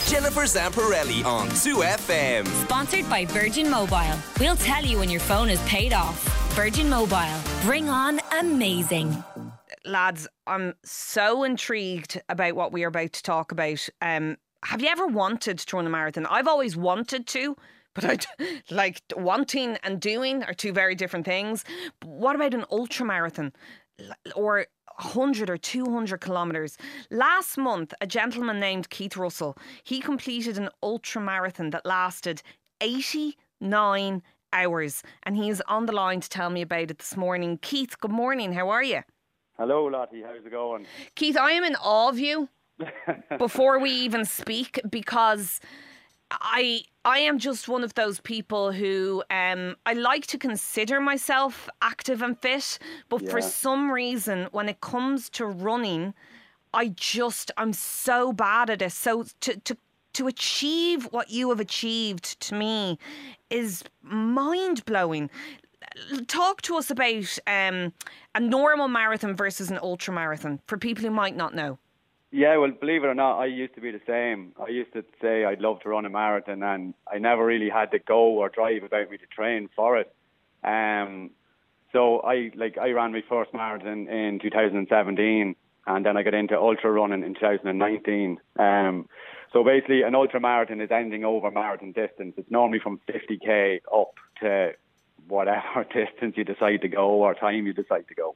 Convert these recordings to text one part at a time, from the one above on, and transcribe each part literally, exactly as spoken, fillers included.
Jennifer Zamparelli on two F M. Sponsored by Virgin Mobile. We'll tell you when your phone is paid off. Virgin Mobile. Bring on amazing. Lads, I'm so intrigued about what we are about to talk about. Um, have you ever wanted to run a marathon? I've always wanted to, but I like wanting and doing are two very different things. But what about an ultra marathon or one hundred or two hundred kilometres? Last month, a gentleman named Keith Russell, he completed an ultra marathon that lasted eighty-nine hours, and he is on the line to tell me about it this morning. Keith, good morning. How are you? Hello, Lottie. How's it going? Keith, I am in awe of you before we even speak, because I I am just one of those people who um, I like to consider myself active and fit, but yeah. for some reason, when it comes to running, I just, I'm so bad at it. So to, to, to achieve what you have achieved, to me, is mind-blowing. Talk to us about um, a normal marathon versus an ultra marathon for people who might not know. Yeah, well, believe it or not, I used to be the same. I used to say I'd love to run a marathon, and I never really had the go or drive about me to train for it. Um, so I like I ran my first marathon in two thousand seventeen, and then I got into ultra running in two thousand nineteen. Um, so basically, an ultra marathon is anything over marathon distance. It's normally from fifty k up to whatever distance you decide to go or time you decide to go.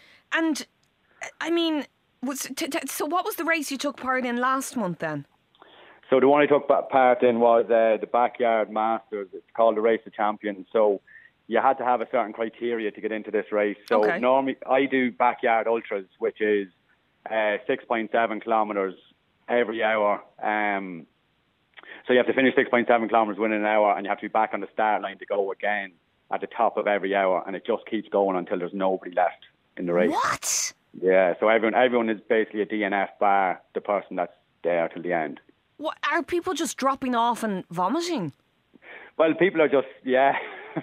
And I mean, was t- t- so what was the race you took part in last month then? So the one I took part in was uh, the Backyard Masters. It's called the Race of Champions. So you had to have a certain criteria to get into this race. So okay. normally I do Backyard Ultras, which is uh, six point seven kilometres every hour. Um, so you have to finish six point seven kilometres within an hour, and you have to be back on the start line to go again at the top of every hour, and it just keeps going until there's nobody left in the race. What? Yeah, so everyone everyone is basically a D N F bar the person that's there till the end. What, are people just dropping off and vomiting? Well, people are just, yeah,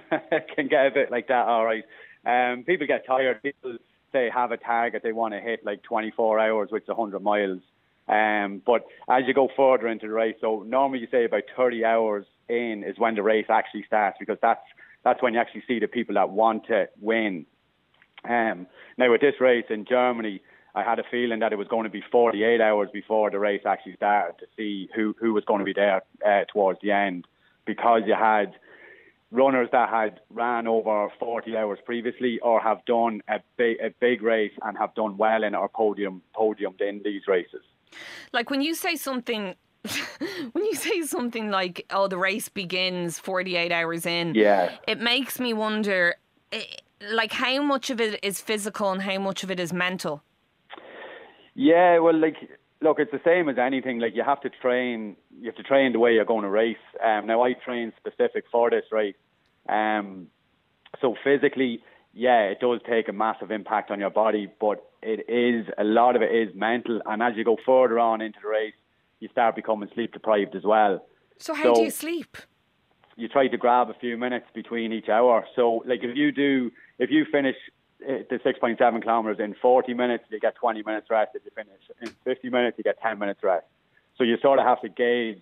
can get a bit like that, all right. Um, people get tired. People say have a target they want to hit, like twenty-four hours, which is one hundred miles. Um, but as you go further into the race, so normally you say about thirty hours in is when the race actually starts, because that's that's when you actually see the people that want to win. Um, now, with this race in Germany, I had a feeling that it was going to be forty-eight hours before the race actually started to see who, who was going to be there uh, towards the end, because you had runners that had ran over forty hours previously or have done a big, a big race and have done well in or podium podiumed in these races. Like when you say something... when you say something like, oh, the race begins forty-eight hours in, yeah, it makes me wonder, like, how much of it is physical and how much of it is mental? Yeah, well, like, look, it's the same as anything. Like, you have to train, you have to train the way you're going to race. Um, now, I train specific for this race. Um, so physically, yeah, it does take a massive impact on your body, but it is, a lot of it is mental. And as you go further on into the race, you start becoming sleep deprived as well. So how so do you sleep? You try to grab a few minutes between each hour. So, like, if you do, if you finish the six point seven kilometres in forty minutes, you get twenty minutes rest. If you finish in fifty minutes, you get ten minutes rest. So you sort of have to gauge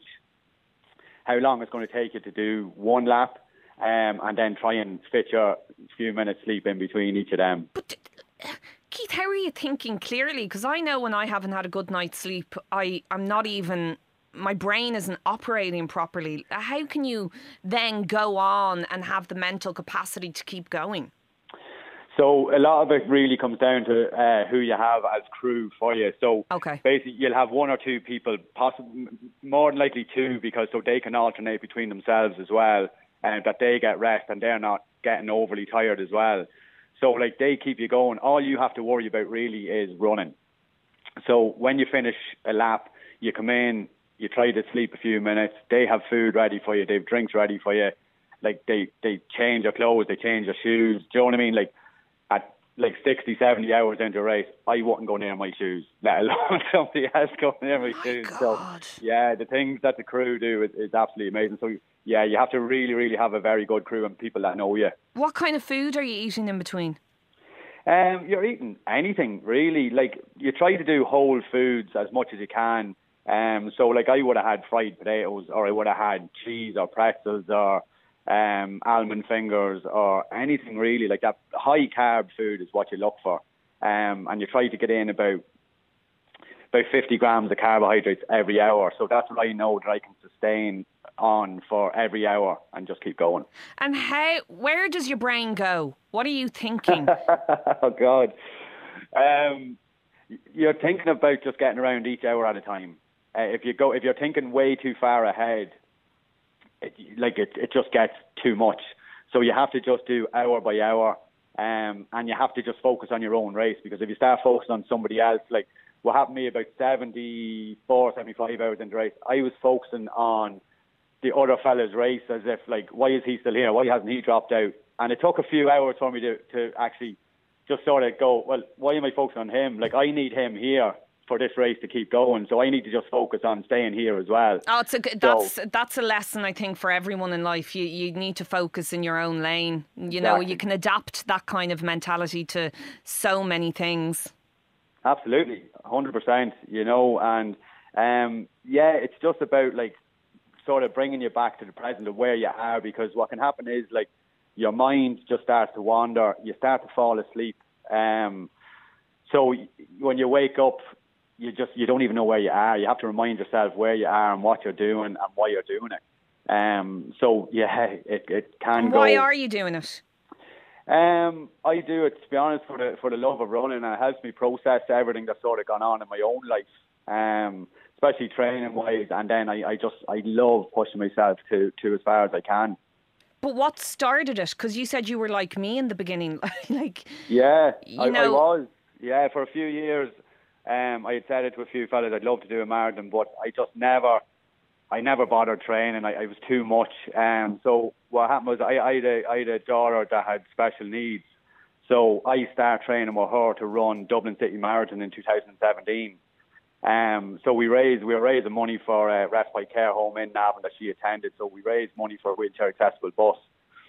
how long it's going to take you to do one lap, um, and then try and fit your few minutes sleep in between each of them. But uh, Keith, how are you thinking clearly? Because I know when I haven't had a good night's sleep, I, I'm not even, my brain isn't operating properly. How can you then go on and have the mental capacity to keep going? So a lot of it really comes down to uh, who you have as crew for you. So okay. basically you'll have one or two people, possibly more than likely two, because so they can alternate between themselves as well, and that they get rest and they're not getting overly tired as well. So, like, they keep you going. All you have to worry about really is running. So when you finish a lap, you come in, you try to sleep a few minutes. They have food ready for you. They have drinks ready for you. Like, they, they change your clothes. They change your shoes. Do you know what I mean? Like, at like sixty, seventy hours into a race, I wouldn't go near my shoes, let alone somebody else go near my, my shoes. God. So, yeah, the things that the crew do is, is absolutely amazing. So, yeah, you have to really, really have a very good crew and people that know you. What kind of food are you eating in between? Um, you're eating anything, really. Like, you try to do whole foods as much as you can. Um, so like I would have had fried potatoes, or I would have had cheese or pretzels or um, almond fingers or anything really like that. High carb food is what you look for, um, and you try to get in about about fifty grams of carbohydrates every hour. So that's what I know that I can sustain on for every hour and just keep going. And how? Where does your brain go? What are you thinking? Oh God, um, you're thinking about just getting around each hour at a time. Uh, if you go, if you're thinking way too far ahead, it, like it, it just gets too much. So you have to just do hour by hour, um, and you have to just focus on your own race. Because if you start focusing on somebody else, like what happened to me about seventy-four, seventy-five hours into the race, I was focusing on the other fella's race as if like, why is he still here? Why hasn't he dropped out? And it took a few hours for me to, to actually just sort of go, well, why am I focusing on him? Like, I need him here for this race to keep going, so I need to just focus on staying here as well. Oh, it's a, that's so, that's a lesson, I think, for everyone in life. You you need to focus in your own lane. You exactly. know, you can adapt that kind of mentality to so many things. Absolutely, one hundred percent, you know, and um, yeah, it's just about, like, sort of bringing you back to the present of where you are, because what can happen is, like, your mind just starts to wander, you start to fall asleep. Um, so when you wake up, you just you don't even know where you are. You have to remind yourself where you are and what you're doing and why you're doing it. Um, so yeah, it it can and go. Why are you doing it? Um, I do it, to be honest, for the for the love of running, and it helps me process everything that's sort of gone on in my own life, um, especially training wise. And then I, I just I love pushing myself to to as far as I can. But what started it? Because you said you were like me in the beginning, like yeah, you I, know, I was yeah for a few years. Um, I had said it to a few fellas, I'd love to do a marathon, but I just never, I never bothered training. I, I was too much. Um, so what happened was I, I, had a, I had a daughter that had special needs. So I started training with her to run Dublin City Marathon in two thousand seventeen. Um, so we raised, we were raising money for a respite care home in Navan that she attended. So we raised money for a wheelchair accessible bus.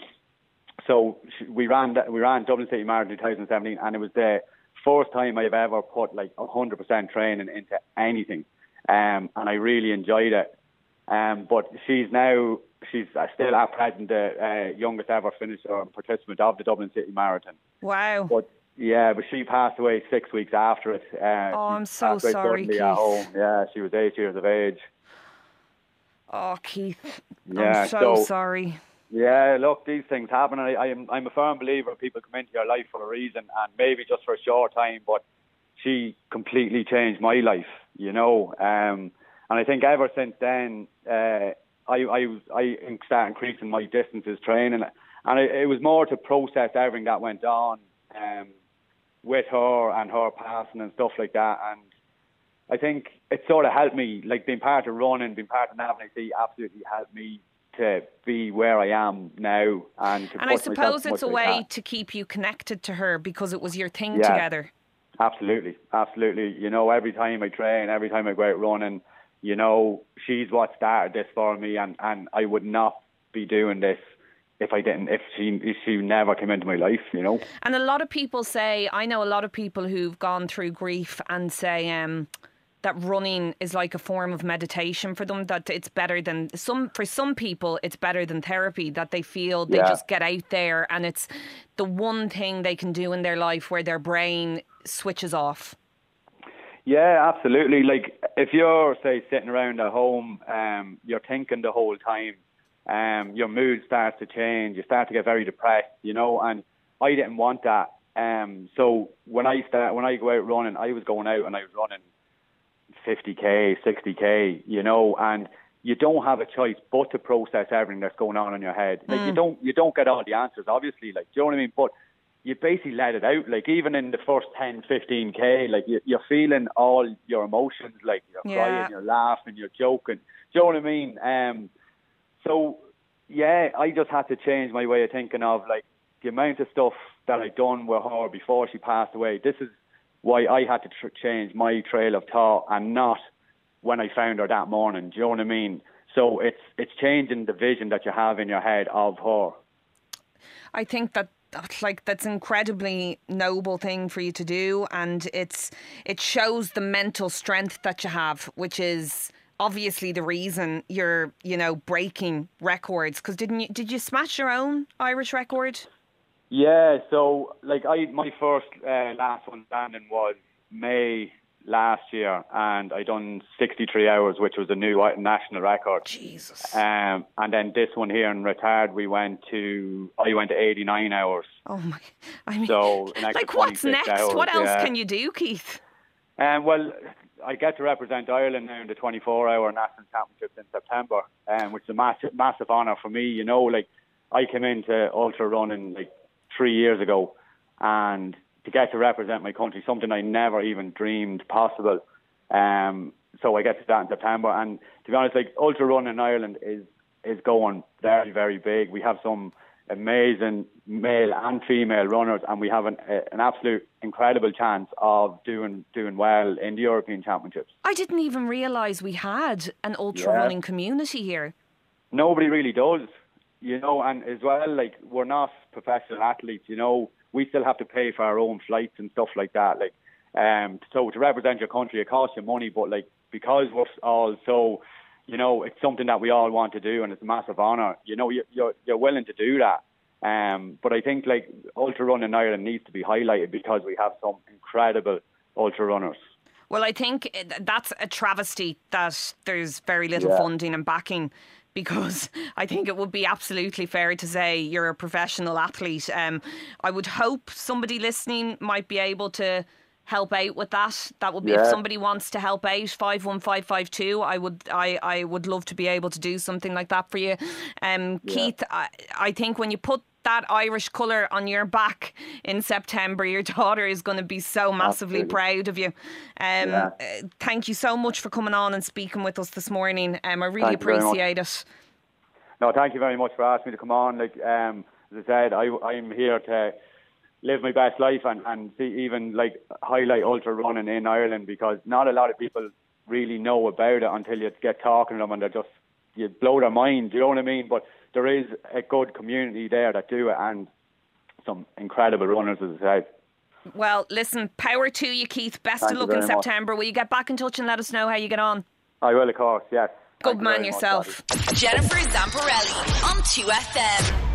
So we ran, we ran Dublin City Marathon in two thousand seventeen, and it was the first time I've ever put like one hundred percent training into anything, um, and I really enjoyed it. Um, but she's now, she's still at present the uh, youngest ever finisher and participant of the Dublin City Marathon. Wow. But yeah, but she passed away six weeks after it. Uh, oh, I'm so sorry, Keith. At home. Yeah, she was eight years of age. Oh, Keith, yeah, I'm so, so sorry. Yeah, look, these things happen. I, I'm I'm a firm believer people come into your life for a reason, and maybe just for a short time, but she completely changed my life, you know. Um, and I think ever since then, uh, I I I started increasing my distances training, and it, it was more to process everything that went on um, with her and her passing and stuff like that. And I think it sort of helped me, like being part of running, being part of Navan I C absolutely helped me to be where I am now, and to and I suppose it's a way to keep you connected to her because it was your thing yeah, together. Absolutely, absolutely. You know, every time I train, every time I go out running, you know, she's what started this for me, and, and I would not be doing this if I didn't, if she if she never came into my life, you know. And a lot of people say, I know a lot of people who've gone through grief and say, um. that running is like a form of meditation for them, that it's better than some, for some people, it's better than therapy, that they feel they yeah. just get out there and it's the one thing they can do in their life where their brain switches off. Yeah, absolutely. Like if you're, say, sitting around at home, um, you're thinking the whole time, um, your mood starts to change, you start to get very depressed, you know, and I didn't want that. Um, so when I start, when I go out running, I was going out and I was running fifty K, sixty K, you know, and you don't have a choice but to process everything that's going on in your head. Like mm. you don't you don't get all the answers, obviously, like, do you know what I mean? But you basically let it out. Like even in the first ten, fifteen K, like you, you're feeling all your emotions, like you're yeah. crying, you're laughing, you're joking. Do you know what I mean? Um, so yeah, I just had to change my way of thinking of like the amount of stuff that I'd done with her before she passed away. This is why I had to tr- change my trail of thought, and not when I found her that morning. Do you know what I mean? So it's it's changing the vision that you have in your head of her. I think that like that's incredibly noble thing for you to do, and it's it shows the mental strength that you have, which is obviously the reason you're, you know, breaking records. Because didn't you did you smash your own Irish record? Yeah, so like I my first uh, last one standing was May last year, and I done sixty-three hours, which was a new national record. Jesus. Um, and then this one here in Retard, we went to I went to eighty-nine hours. Oh my! I mean, so an extra like what's next? hours, what else yeah. can you do, Keith? Um, well, I get to represent Ireland now in the twenty-four hour national championships in September, um, which is a massive, massive honour for me. You know, like I came into ultra running like three years ago, and to get to represent my country, something I never even dreamed possible. Um, so I get to that in September, and to be honest, like ultra running in Ireland is is going very, very big. We have some amazing male and female runners, and we have an a, an absolute incredible chance of doing doing well in the European Championships. I didn't even realise we had an ultra Yeah. running community here. Nobody really does, you know, and as well, like we're not professional athletes, you know. We still have to pay for our own flights and stuff like that. Like, um, so to represent your country, it costs you money, but like because we're all so, you know, it's something that we all want to do, and it's a massive honour. You know, you, you're you're willing to do that. Um, but I think like ultra running in Ireland needs to be highlighted because we have some incredible ultra runners. Well, I think that's a travesty that there's very little Yeah. funding and backing, because I think it would be absolutely fair to say you're a professional athlete. Um, I would hope somebody listening might be able to help out with that. That would be Yeah. if somebody wants to help out, five one five five two. I would I, I would love to be able to do something like that for you. Um, Yeah. Keith, I, I think when you put that Irish colour on your back in September, your daughter is going to be so massively Absolutely. proud of you. Um, Yeah. uh, thank you so much for coming on and speaking with us this morning. Um, I really Thank you very much. appreciate it. No, thank you very much for asking me to come on. Like, um, as I said, I, I'm here to live my best life and, and see even like highlight ultra running in Ireland, because not a lot of people really know about it until you get talking to them and they just, you blow their mind, you know what I mean? But there is a good community there that do it, and some incredible runners, as I said. Well, listen, power to you, Keith. Best Thank of you luck in very much. September. Will you get back in touch and let us know how you get on? I will, of course, yes. Good Thank you man very much, yourself. Daddy. Jennifer Zamparelli on two F M.